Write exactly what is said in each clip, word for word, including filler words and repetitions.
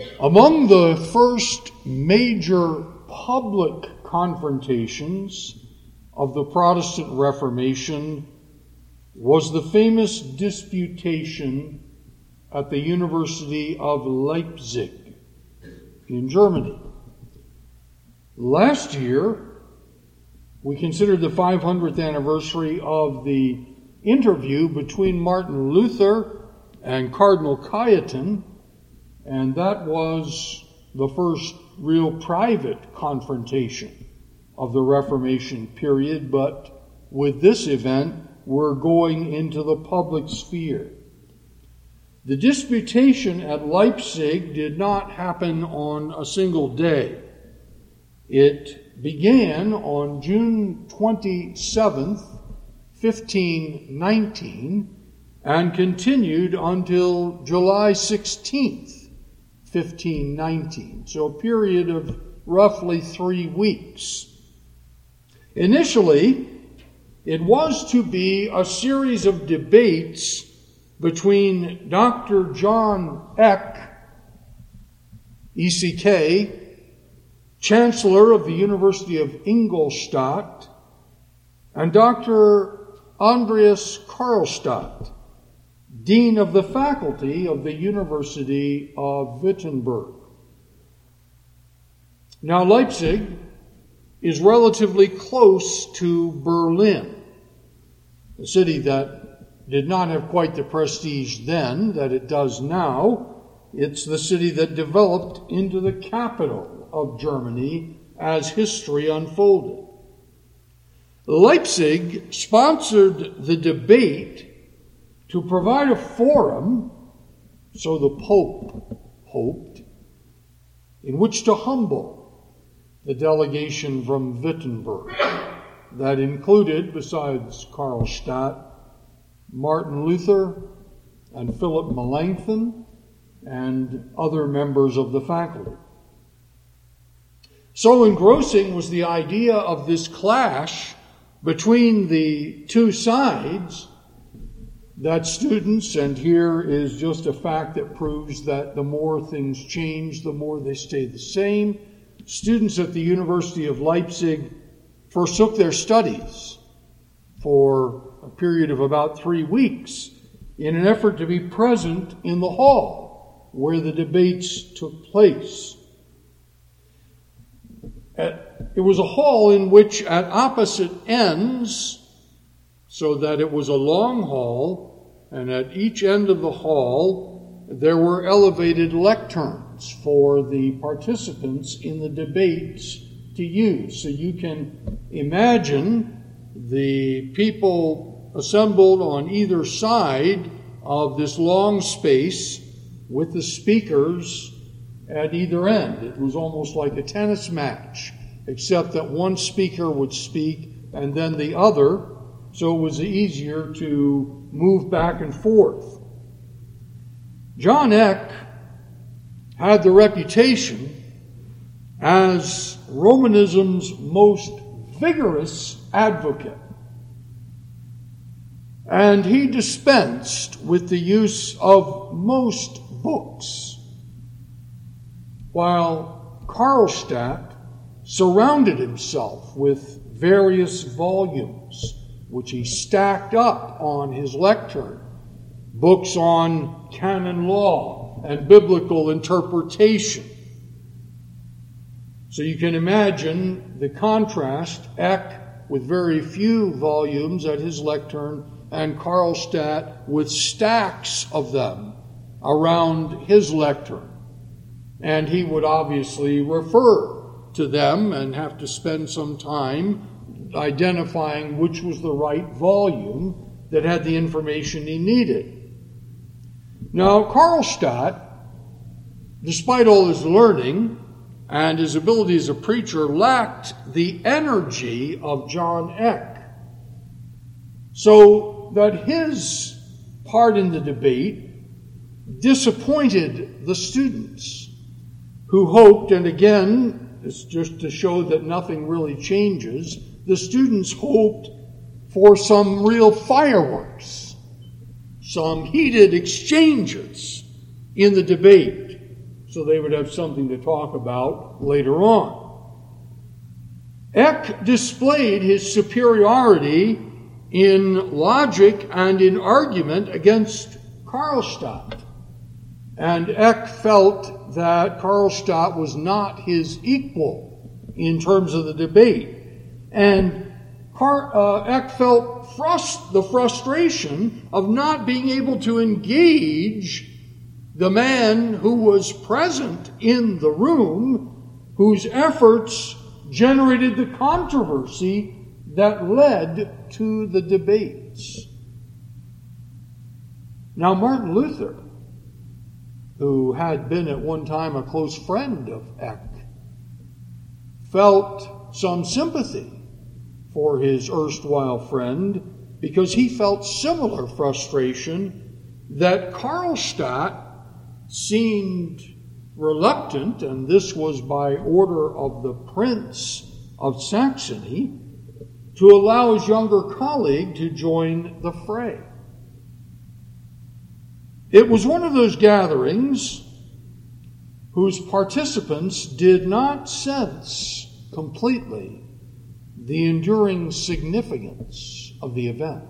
Among the first major public confrontations of the Protestant Reformation was the famous disputation at the University of Leipzig in Germany. Last year, we considered the five hundredth anniversary of the interview between Martin Luther and Cardinal Cajetan, and that was the first real private confrontation of the Reformation period, but with this event, we're going into the public sphere. The disputation at Leipzig did not happen on a single day. It began on June twenty-seventh, fifteen nineteen, and continued until July sixteenth, fifteen nineteen. So a period of roughly three weeks. Initially, it was to be a series of debates between Doctor John Eck, E C K, Chancellor of the University of Ingolstadt, and Doctor Andreas Karlstadt, Dean of the Faculty of the University of Wittenberg. Now, Leipzig is relatively close to Berlin, a city that did not have quite the prestige then that it does now. It's the city that developed into the capital of Germany as history unfolded. Leipzig sponsored the debate to provide a forum, so the Pope hoped, in which to humble the delegation from Wittenberg. That included, besides Karlstadt, Martin Luther and Philip Melanchthon and other members of the faculty. So engrossing was the idea of this clash between the two sides that students, and here is just a fact that proves that the more things change, the more they stay the same, students at the University of Leipzig forsook their studies for a period of about three weeks in an effort to be present in the hall where the debates took place. It was a hall in which at opposite ends, so that it was a long hall, and at each end of the hall there were elevated lecterns for the participants in the debates to use. So you can imagine the people assembled on either side of this long space with the speakers at either end. It was almost like a tennis match, except that one speaker would speak and then the other, so it was easier to move back and forth. John Eck had the reputation as Romanism's most vigorous advocate, and he dispensed with the use of most books, while Karlstadt surrounded himself with various volumes, which he stacked up on his lectern, books on canon law and biblical interpretation. So you can imagine the contrast, Eck with very few volumes at his lectern, and Karlstadt with stacks of them around his lectern. And he would obviously refer to them and have to spend some time identifying which was the right volume that had the information he needed. Now, Karlstadt, despite all his learning and his ability as a preacher, lacked the energy of John Eck, so that his part in the debate disappointed the students, who hoped, and again, it's just to show that nothing really changes, the students hoped for some real fireworks, some heated exchanges in the debate, so they would have something to talk about later on. Eck displayed his superiority in logic and in argument against Karlstadt. And Eck felt that Karlstadt was not his equal in terms of the debate. And Car- uh, Eck felt frust- the frustration of not being able to engage the man who was present in the room, whose efforts generated the controversy that led to the debates. Now, Martin Luther, who had been at one time a close friend of Eck, felt some sympathy for his erstwhile friend because he felt similar frustration that Karlstadt seemed reluctant, and this was by order of the Prince of Saxony, to allow his younger colleague to join the fray. It was one of those gatherings whose participants did not sense completely the enduring significance of the event.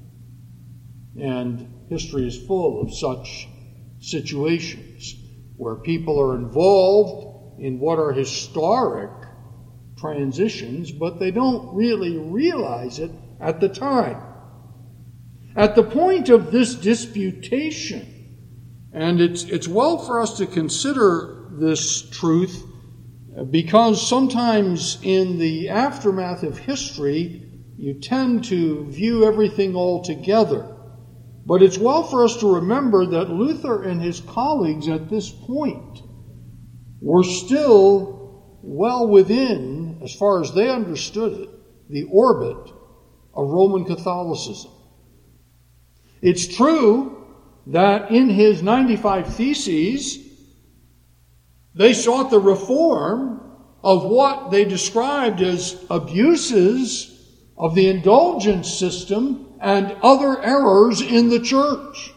And history is full of such situations where people are involved in what are historic transitions, but they don't really realize it at the time. At the point of this disputation, and it's it's well for us to consider this truth, because sometimes in the aftermath of history, you tend to view everything all together. But it's well for us to remember that Luther and his colleagues at this point were still well within, as far as they understood it, the orbit of Roman Catholicism. It's true that in his ninety-five Theses, they sought the reform of what they described as abuses of the indulgence system and other errors in the church.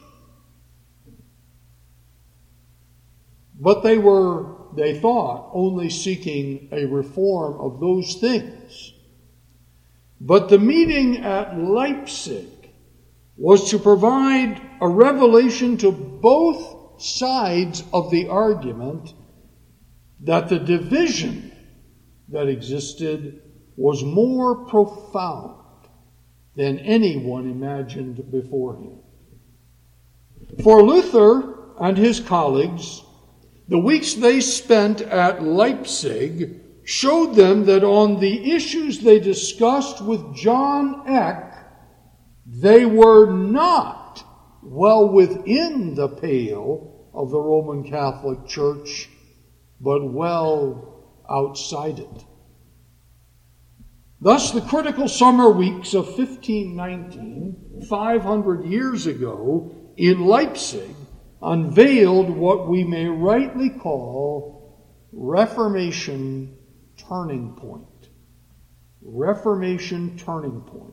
But they were, they thought, only seeking a reform of those things. But the meeting at Leipzig was to provide a revelation to both sides of the argument that the division that existed was more profound than anyone imagined beforehand. For Luther and his colleagues, the weeks they spent at Leipzig showed them that on the issues they discussed with John Eck, they were not well within the pale of the Roman Catholic Church, but well outside it. Thus, the critical summer weeks of fifteen nineteen, five hundred years ago, in Leipzig, unveiled what we may rightly call Reformation turning point. Reformation turning point.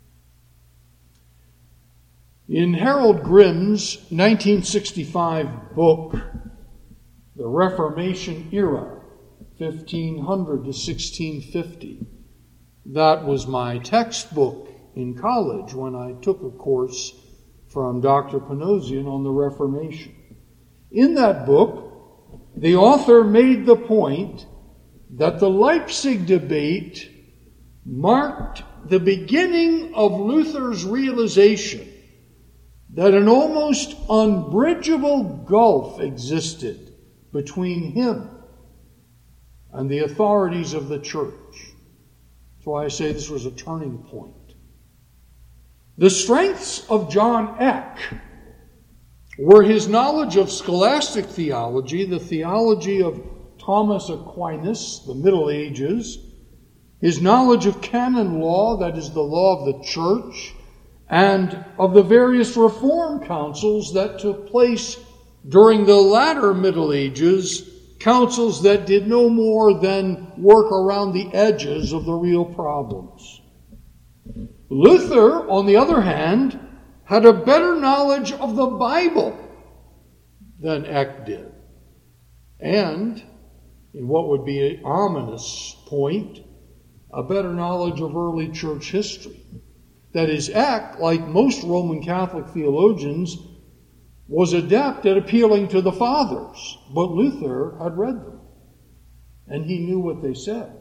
In Harold Grimm's nineteen sixty-five book, The Reformation Era, fifteen hundred to sixteen fifty, that was my textbook in college when I took a course from Doctor Panosian on the Reformation. In that book, the author made the point that the Leipzig debate marked the beginning of Luther's realization that an almost unbridgeable gulf existed between him and the authorities of the church. That's why I say this was a turning point. The strengths of John Eck were his knowledge of scholastic theology, the theology of Thomas Aquinas, the Middle Ages, his knowledge of canon law, that is the law of the church, and of the various reform councils that took place during the latter Middle Ages, councils that did no more than work around the edges of the real problems. Luther, on the other hand, had a better knowledge of the Bible than Eck did. and, in what would be an ominous point, a better knowledge of early church history. That is, Eck, like most Roman Catholic theologians, was adept at appealing to the fathers, but Luther had read them, and he knew what they said.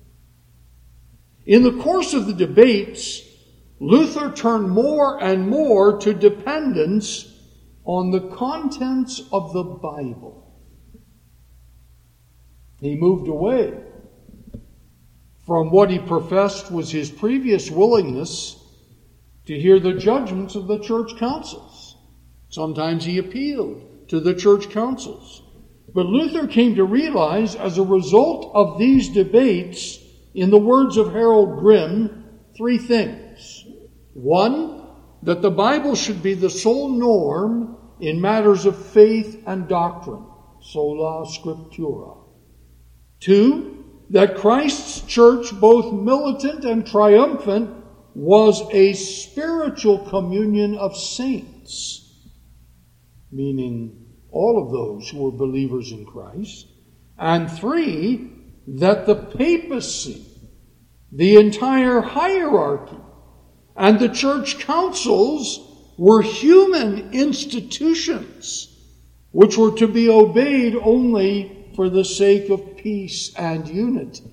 In the course of the debates, Luther turned more and more to dependence on the contents of the Bible. He moved away from what he professed was his previous willingness to hear the judgments of the church councils. Sometimes he appealed to the church councils. But Luther came to realize, as a result of these debates, in the words of Harold Grimm, three things. One, that the Bible should be the sole norm in matters of faith and doctrine, sola scriptura. Two, that Christ's church, both militant and triumphant, was a spiritual communion of saints, meaning all of those who were believers in Christ. And three, that the papacy, the entire hierarchy, and the church councils were human institutions which were to be obeyed only for the sake of peace and unity.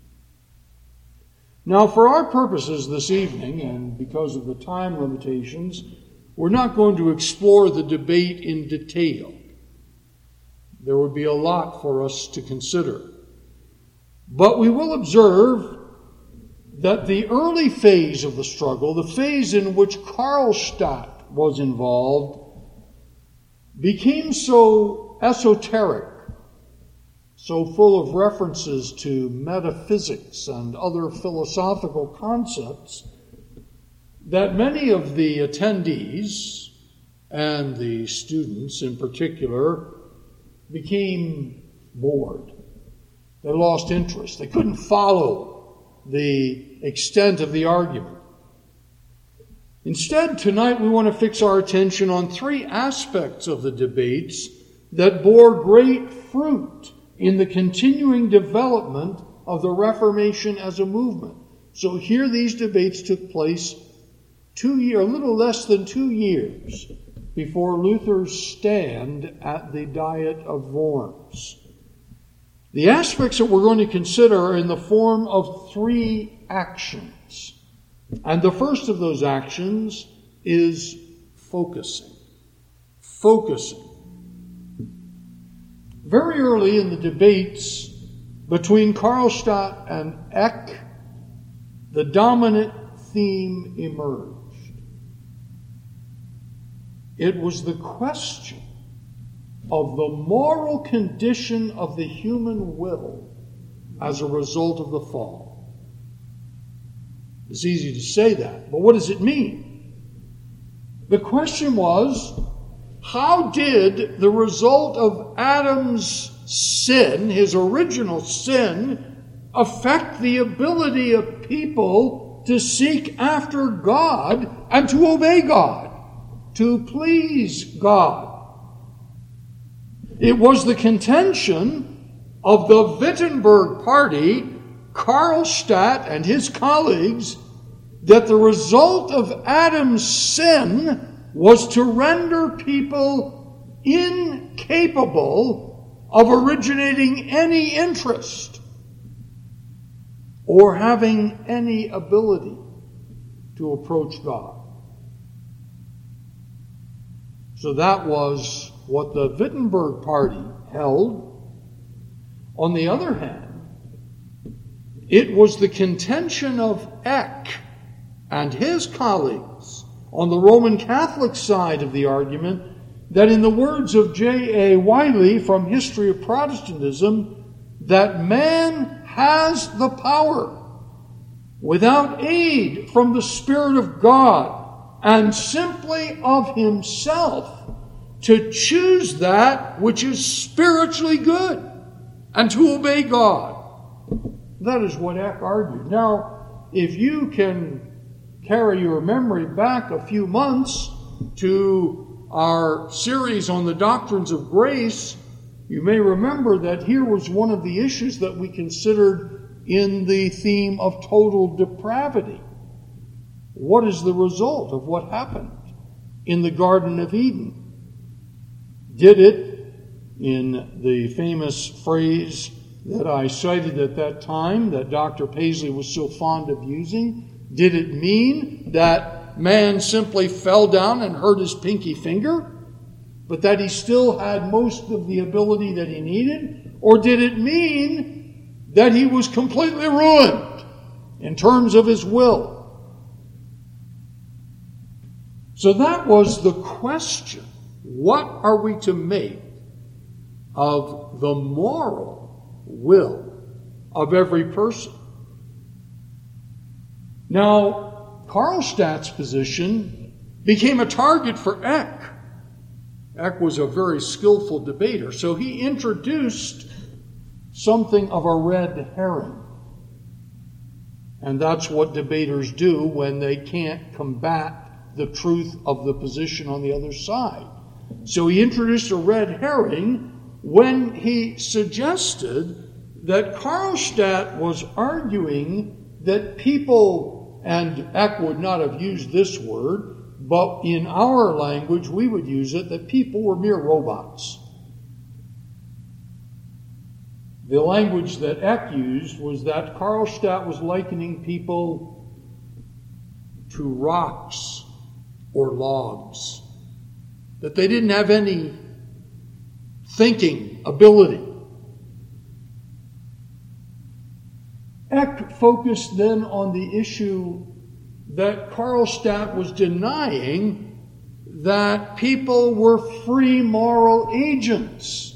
Now, for our purposes this evening, and because of the time limitations, we're not going to explore the debate in detail. There would be a lot for us to consider. But we will observe that the early phase of the struggle, the phase in which Karlstadt was involved, became so esoteric, so full of references to metaphysics and other philosophical concepts, that many of the attendees, and the students in particular, became bored. They lost interest. They couldn't follow the extent of the argument. Instead, tonight we want to fix our attention on three aspects of the debates that bore great fruit in the continuing development of the Reformation as a movement. So here these debates took place two year, a little less than two years before Luther's stand at the Diet of Worms. The aspects that we're going to consider are in the form of three actions. And the first of those actions is focusing. Focusing. Very early in the debates between Karlstadt and Eck, the dominant theme emerged. It was the question of the moral condition of the human will as a result of the fall. It's easy to say that, but what does it mean? The question was, how did the result of Adam's sin, his original sin, affect the ability of people to seek after God and to obey God, to please God? It was the contention of the Wittenberg party, Karlstadt and his colleagues, that the result of Adam's sin was to render people incapable of originating any interest or having any ability to approach God. So that was what the Wittenberg party held. On the other hand, it was the contention of Eck and his colleagues on the Roman Catholic side of the argument that, in the words of J A Wiley from History of Protestantism, that man has the power, without aid from the Spirit of God and simply of himself, to choose that which is spiritually good and to obey God. That is what Eck argued. Now, if you can carry your memory back a few months to our series on the doctrines of grace, You may remember that here was one of the issues that we considered in the theme of total depravity. What is the result of what happened in the Garden of Eden? Did it, in the famous phrase that I cited at that time, that Doctor Paisley was so fond of using, did it mean that man simply fell down and hurt his pinky finger, but that he still had most of the ability that he needed? Or did it mean that he was completely ruined in terms of his will? So that was the question. What are we to make of the moral will of every person? Now, Karlstadt's position became a target for Eck. Eck was a very skillful debater, so he introduced something of a red herring. And that's what debaters do when they can't combat the truth of the position on the other side. So he introduced a red herring when he suggested that Karlstadt was arguing that people, and Eck would not have used this word, but in our language we would use it, that people were mere robots. The language that Eck used was that Karlstadt was likening people to rocks or logs, that they didn't have any thinking ability. Eck focused then on the issue that Karlstadt was denying that people were free moral agents.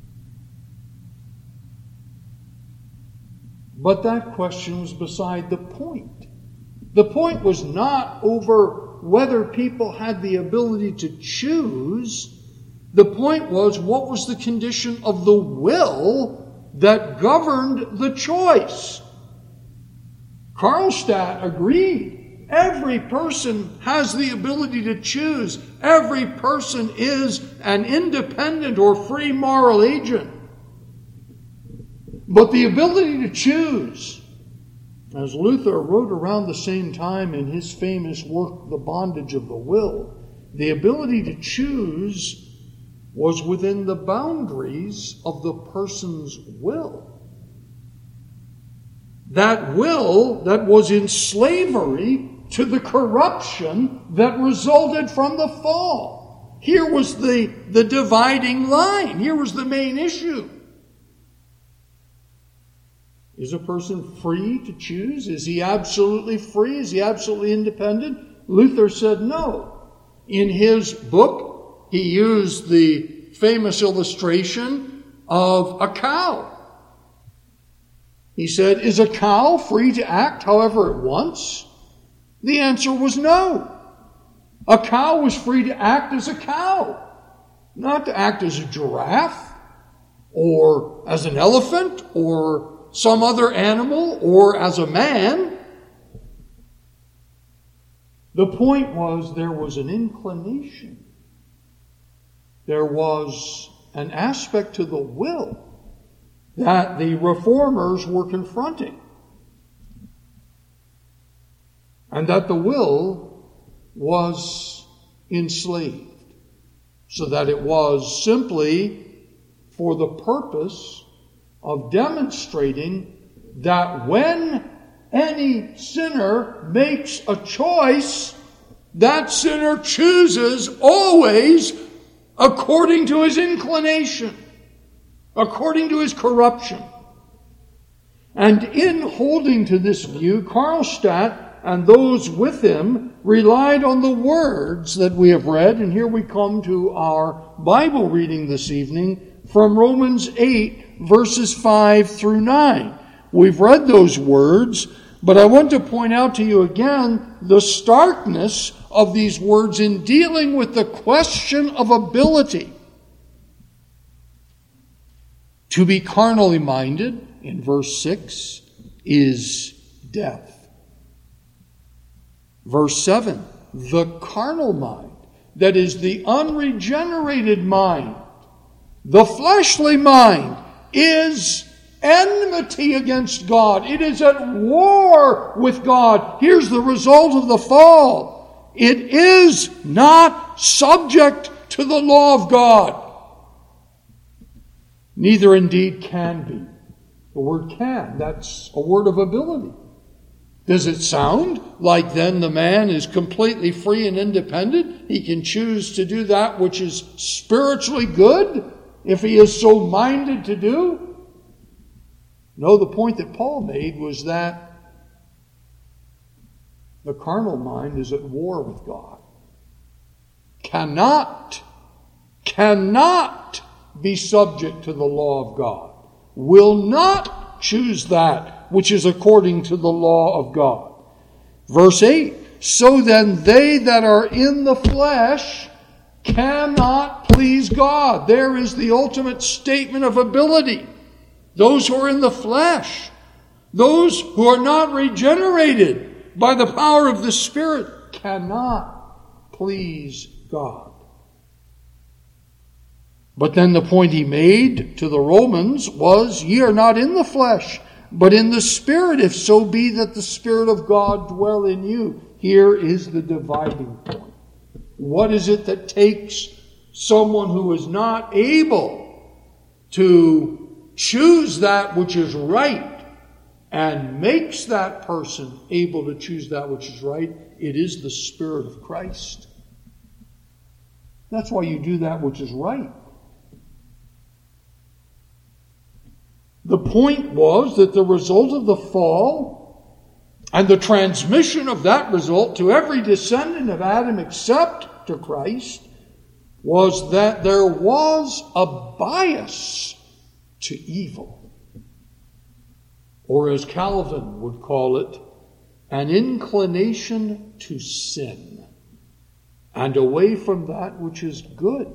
But that question was beside the point. The point was not over whether people had the ability to choose. The point was, what was the condition of the will that governed the choice? Karlstadt agreed. Every person has the ability to choose. Every person is an independent or free moral agent. But the ability to choose, as Luther wrote around the same time in his famous work, The Bondage of the Will, the ability to choose was within the boundaries of the person's will. That will that was in slavery to the corruption that resulted from the fall. Here was the, the dividing line. Here was the main issue. Is a person free to choose? Is he absolutely free? Is he absolutely independent? Luther said no. In his book, he used the famous illustration of a cow. He said, is a cow free to act however it wants? The answer was no. A cow was free to act as a cow, not to act as a giraffe or as an elephant or some other animal, or as a man. The point was there was an inclination. There was an aspect to the will that the reformers were confronting. And that the will was enslaved. So that it was simply for the purpose of demonstrating that when any sinner makes a choice, that sinner chooses always according to his inclination, according to his corruption. And in holding to this view, Karlstadt and those with him relied on the words that we have read, and here we come to our Bible reading this evening from Romans eight, verses five through nine. We've read those words, but I want to point out to you again the starkness of these words in dealing with the question of ability. To be carnally minded, in verse six, is death. Verse seven, the carnal mind, that is the unregenerated mind, The fleshly mind is enmity against God. It is at war with God. Here's the result of the fall. It is not subject to the law of God. Neither indeed can be. The word can, that's a word of ability. Does it sound like then the man is completely free and independent? He can choose to do that which is spiritually good if he is so minded to do? No, the point that Paul made was that the carnal mind is at war with God. Cannot, cannot be subject to the law of God. Will not choose that which is according to the law of God. Verse eight, so then they that are in the flesh cannot please God. There is the ultimate statement of ability. Those who are in the flesh, those who are not regenerated by the power of the Spirit, cannot please God. But then the point he made to the Romans was, ye are not in the flesh, but in the Spirit, if so be that the Spirit of God dwell in you. Here is the dividing point. What is it that takes someone who is not able to choose that which is right and makes that person able to choose that which is right? It is the Spirit of Christ. That's why you do that which is right. The point was that the result of the fall and the transmission of that result to every descendant of Adam except to Christ was that there was a bias to evil. Or as Calvin would call it, an inclination to sin and away from that which is good.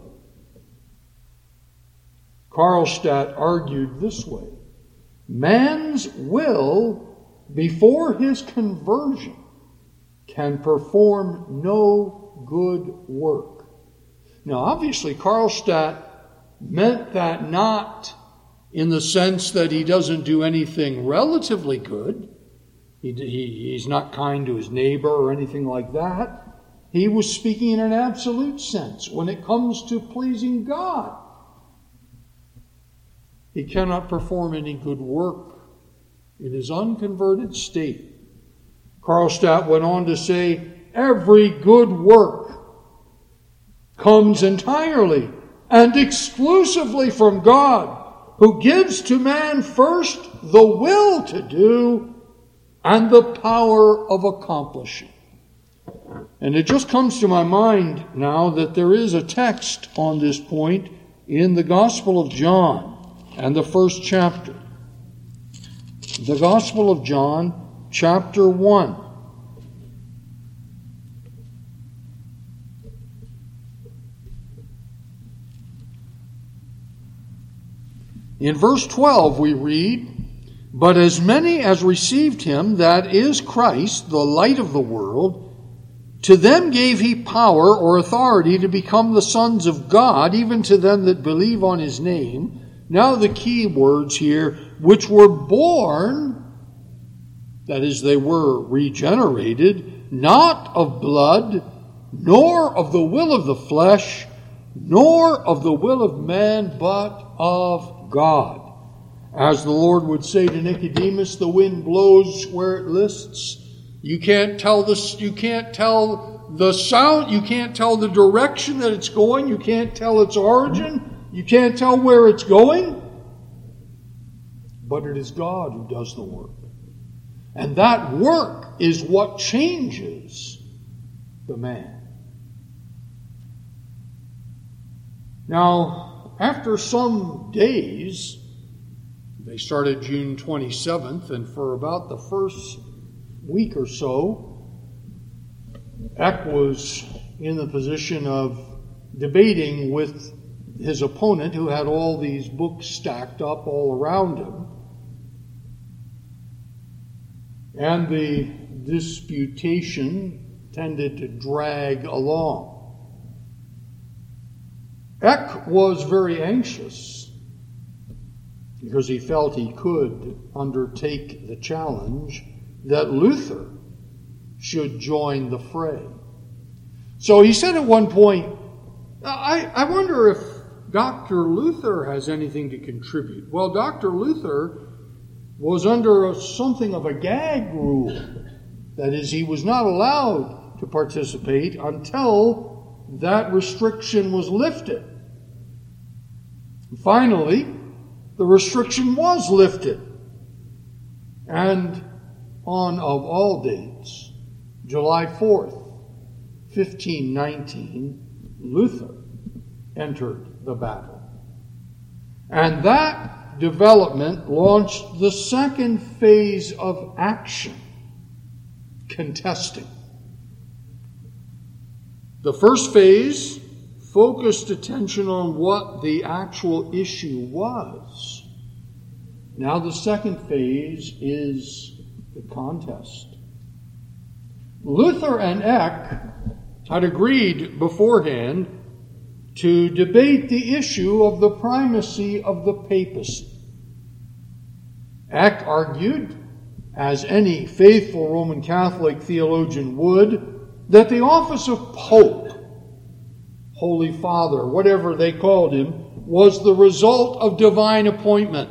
Karlstadt argued this way: man's will before his conversion can perform no good work. Now, obviously, Karlstadt meant that not in the sense that he doesn't do anything relatively good. He, he, he's not kind to his neighbor or anything like that. He was speaking in an absolute sense. When it comes to pleasing God, he cannot perform any good work in his unconverted state. Karlstadt went on to say, every good work comes entirely and exclusively from God, who gives to man first the will to do and the power of accomplishing. And it just comes to my mind now that there is a text on this point in the Gospel of John and the first chapter. The Gospel of John, chapter one. In verse twelve we read, but as many as received him, that is Christ, the light of the world, to them gave he power or authority to become the sons of God, even to them that believe on his name. Now the key words here, which were born, that is, they were regenerated, not of blood, nor of the will of the flesh, nor of the will of man, but of God. As the Lord would say to Nicodemus, the wind blows where it lists. You can't tell this, you can't tell the sound, you can't tell the direction that it's going, you can't tell its origin. You can't tell where it's going, but it is God who does the work. And that work is what changes the man. Now, after some days, they started June twenty-seventh, and for about the first week or so, Eck was in the position of debating with his opponent, who had all these books stacked up all around him. And the disputation tended to drag along. Eck was very anxious because he felt he could undertake the challenge that Luther should join the fray. So he said at one point, I, I wonder if Doctor Luther has anything to contribute. Well, Doctor Luther was under a, something of a gag rule. That is, he was not allowed to participate until that restriction was lifted. Finally, the restriction was lifted. And on, of all dates, July fourth, fifteen nineteen, Luther entered the battle. And that development launched the second phase of action, contesting. The first phase focused attention on what the actual issue was. Now the second phase is the contest. Luther and Eck had agreed beforehand to debate the issue of the primacy of the papacy. Eck argued, as any faithful Roman Catholic theologian would, that the office of Pope, Holy Father, whatever they called him, was the result of divine appointment.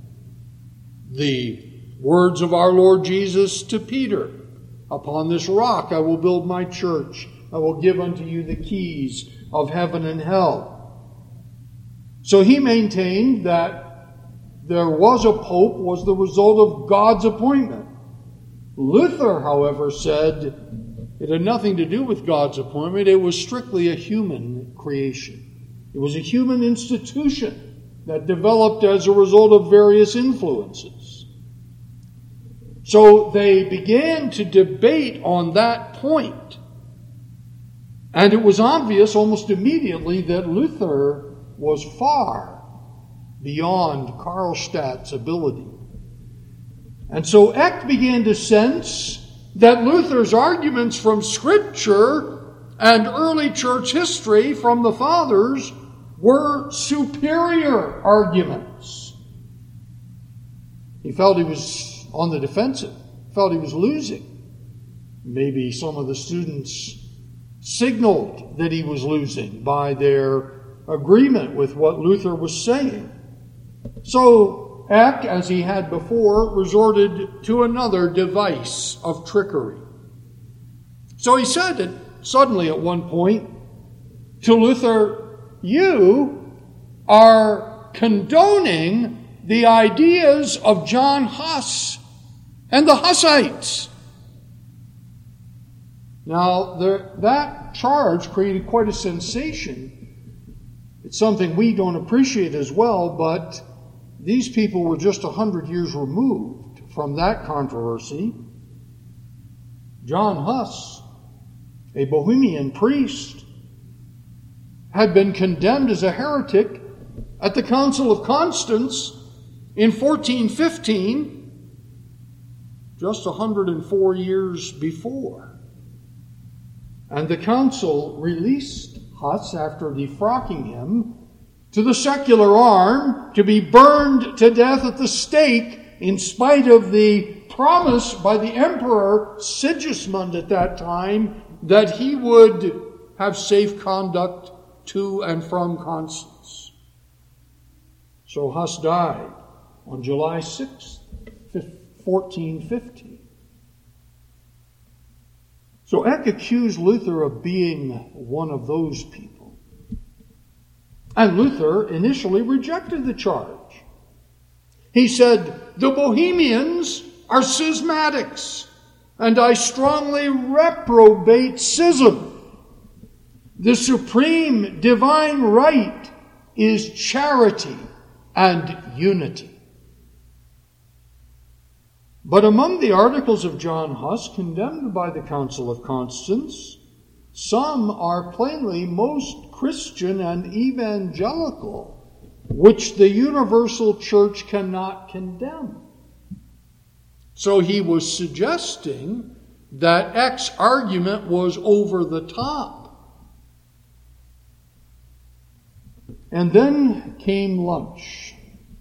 The words of our Lord Jesus to Peter, "Upon this rock I will build my church. I will give unto you the keys of heaven and hell." So he maintained that there was a pope was the result of God's appointment. Luther, however, said it had nothing to do with God's appointment. It was strictly a human creation. It was a human institution that developed as a result of various influences. So they began to debate on that point. And it was obvious almost immediately that Luther was far beyond Karlstadt's ability. And so Eck began to sense that Luther's arguments from Scripture and early church history from the Fathers were superior arguments. He felt he was on the defensive, felt he was losing. Maybe some of the students signaled that he was losing by their agreement with what Luther was saying. So Eck, as he had before, resorted to another device of trickery. So he said it suddenly at one point to Luther, "You are condoning the ideas of John Huss and the Hussites." Now, there, that charge created quite a sensation. It's something we don't appreciate as well, but these people were just a hundred years removed from that controversy. John Huss, a Bohemian priest, had been condemned as a heretic at the Council of Constance in fourteen fifteen, just one hundred four years before. And the council released Huss after defrocking him to the secular arm to be burned to death at the stake in spite of the promise by the Emperor Sigismund at that time that he would have safe conduct to and from Constance. So Huss died on July sixth, fourteen fifteen. So Eck accused Luther of being one of those people. And Luther initially rejected the charge. He said, "The Bohemians are schismatics, and I strongly reprobate schism. The supreme divine right is charity and unity." But among the articles of John Huss condemned by the Council of Constance, some are plainly most Christian and evangelical, which the universal church cannot condemn. So he was suggesting that Eck's argument was over the top. And then came lunch.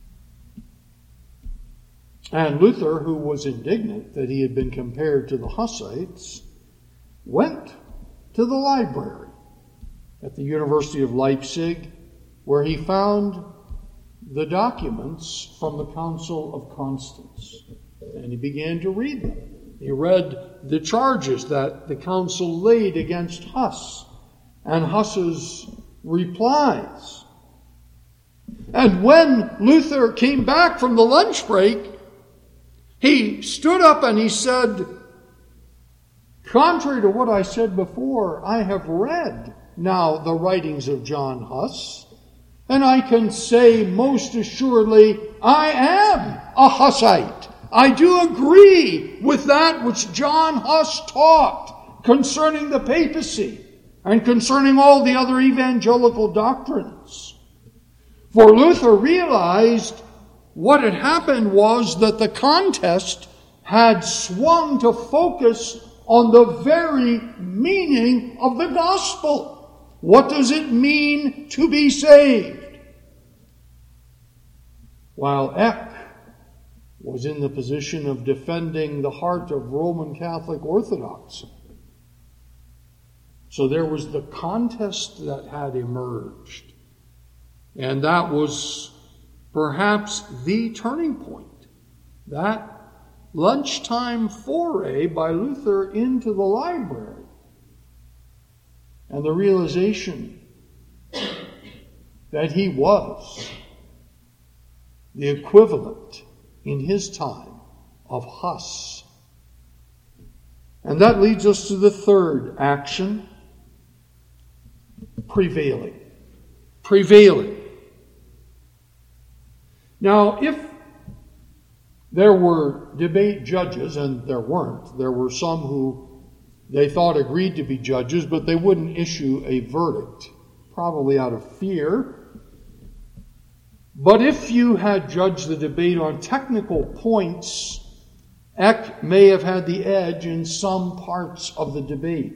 And Luther, who was indignant that he had been compared to the Hussites, went to the library at the University of Leipzig, where he found the documents from the Council of Constance. And he began to read them. He read the charges that the council laid against Huss and Huss's replies. And when Luther came back from the lunch break, he stood up and he said, contrary to what I said before, I have read now the writings of John Huss, and I can say most assuredly, I am a Hussite. I do agree with that which John Huss taught concerning the papacy and concerning all the other evangelical doctrines. For Luther realized what had happened was that the contest had swung to focus on the very meaning of the gospel. What does it mean to be saved? While Eck was in the position of defending the heart of Roman Catholic Orthodoxy. So there was the contest that had emerged. And that was perhaps the turning point. That lunchtime foray by Luther into the library. And the realization that he was the equivalent in his time of Huss. And that leads us to the third action, prevailing. Prevailing. Now, if there were debate judges, and there weren't, there were some who they thought agreed to be judges, but they wouldn't issue a verdict, probably out of fear. But if you had judged the debate on technical points, Eck may have had the edge in some parts of the debate.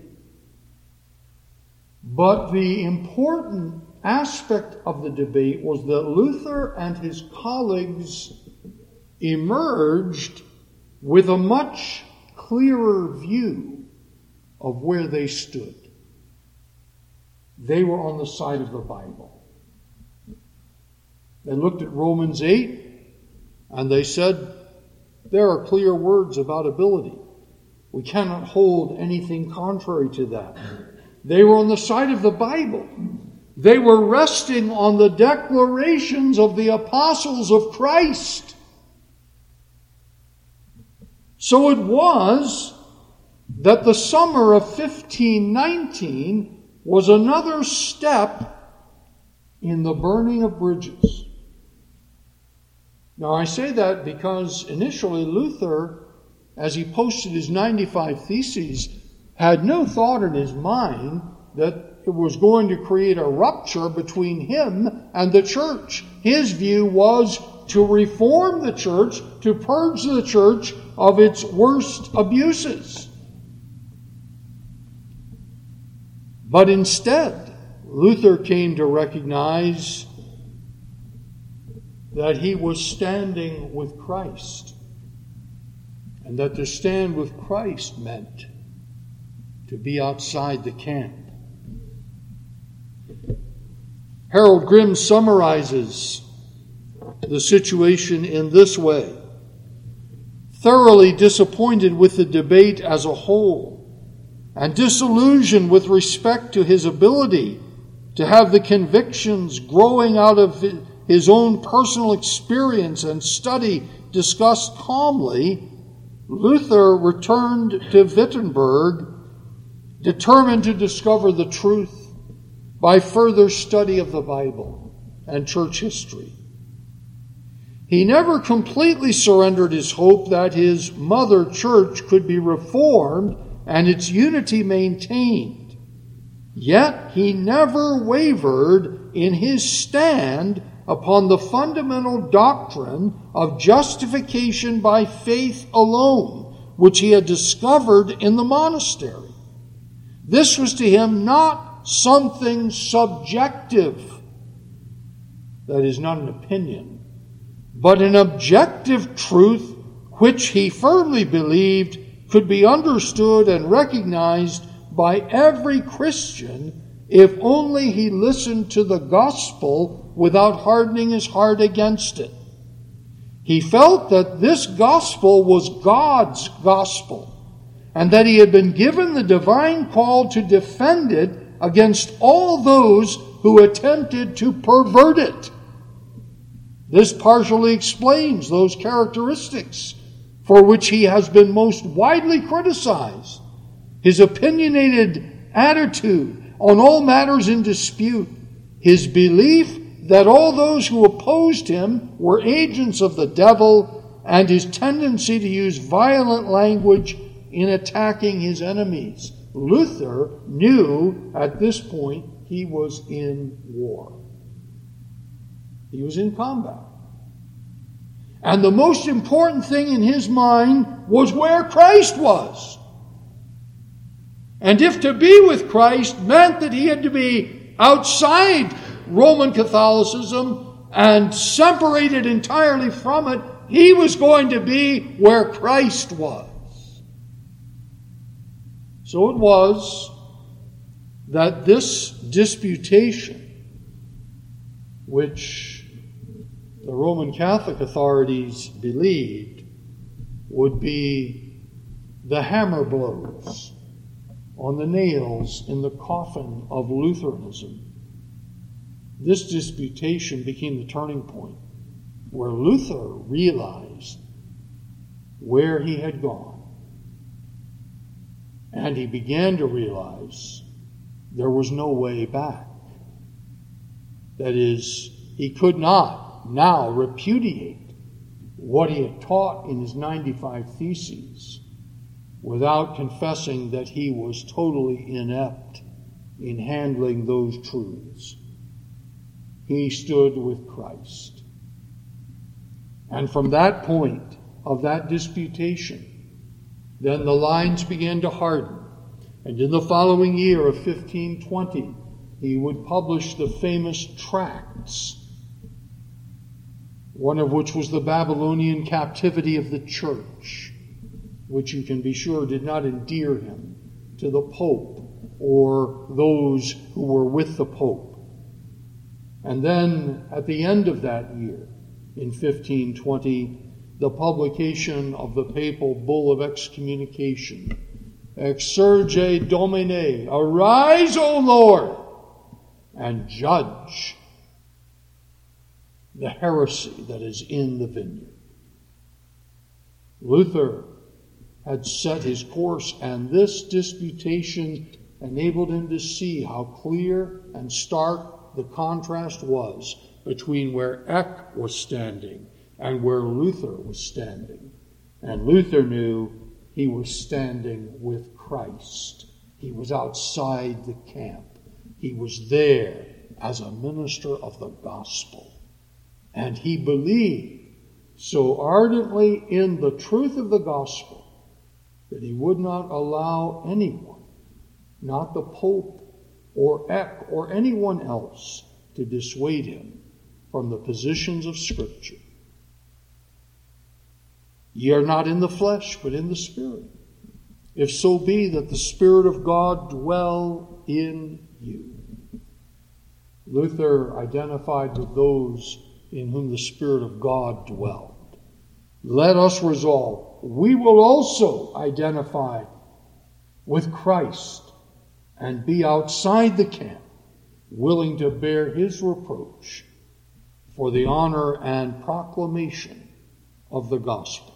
But the important aspect of the debate was that Luther and his colleagues emerged with a much clearer view of where they stood. They were on the side of the Bible. They looked at Romans eight and they said, there are clear words about ability. We cannot hold anything contrary to that. They were on the side of the Bible. They were resting on the declarations of the apostles of Christ. So it was that the summer of fifteen nineteen was another step in the burning of bridges. Now I say that because initially Luther, as he posted his ninety-five Theses, had no thought in his mind that it was going to create a rupture between him and the church. His view was to reform the church, to purge the church of its worst abuses. But instead, Luther came to recognize that he was standing with Christ, and that to stand with Christ meant to be outside the camp. Harold Grimm summarizes the situation in this way: thoroughly disappointed with the debate as a whole, and disillusioned with respect to his ability to have the convictions growing out of his own personal experience and study discussed calmly, Luther returned to Wittenberg, determined to discover the truth by further study of the Bible and church history. He never completely surrendered his hope that his mother church could be reformed and its unity maintained. Yet he never wavered in his stand upon the fundamental doctrine of justification by faith alone, which he had discovered in the monastery. This was to him not something subjective, that is not an opinion, but an objective truth which he firmly believed could be understood and recognized by every Christian if only he listened to the gospel without hardening his heart against it. He felt that this gospel was God's gospel, and that he had been given the divine call to defend it against all those who attempted to pervert it. This partially explains those characteristics for which he has been most widely criticized: his opinionated attitude on all matters in dispute, his belief that all those who opposed him were agents of the devil, and his tendency to use violent language in attacking his enemies. Luther knew at this point he was in war. He was in combat. And the most important thing in his mind was where Christ was. And if to be with Christ meant that he had to be outside Roman Catholicism and separated entirely from it, he was going to be where Christ was. So it was that this disputation, which the Roman Catholic authorities believed would be the hammer blows on the nails in the coffin of Lutheranism, this disputation became the turning point where Luther realized where he had gone. And he began to realize there was no way back. That is, he could not now repudiate what he had taught in his ninety-five Theses without confessing that he was totally inept in handling those truths. He stood with Christ. And from that point of that disputation, then the lines began to harden. And in the following year of fifteen twenty, he would publish the famous tracts, one of which was the Babylonian captivity of the church, which you can be sure did not endear him to the Pope or those who were with the Pope. And then at the end of that year, in fifteen twenty, the publication of the papal bull of excommunication, Exsurge Domine, arise, O Lord, and judge the heresy that is in the vineyard. Luther had set his course, and this disputation enabled him to see how clear and stark the contrast was between where Eck was standing and where Luther was standing. And Luther knew he was standing with Christ. He was outside the camp. He was there as a minister of the gospel. And he believed so ardently in the truth of the gospel that he would not allow anyone, not the Pope or Eck or anyone else, to dissuade him from the positions of Scripture. Ye are not in the flesh, but in the Spirit, if so be that the Spirit of God dwell in you. Luther identified with those in whom the Spirit of God dwelled. Let us resolve, we will also identify with Christ and be outside the camp, willing to bear his reproach for the honor and proclamation of the gospel.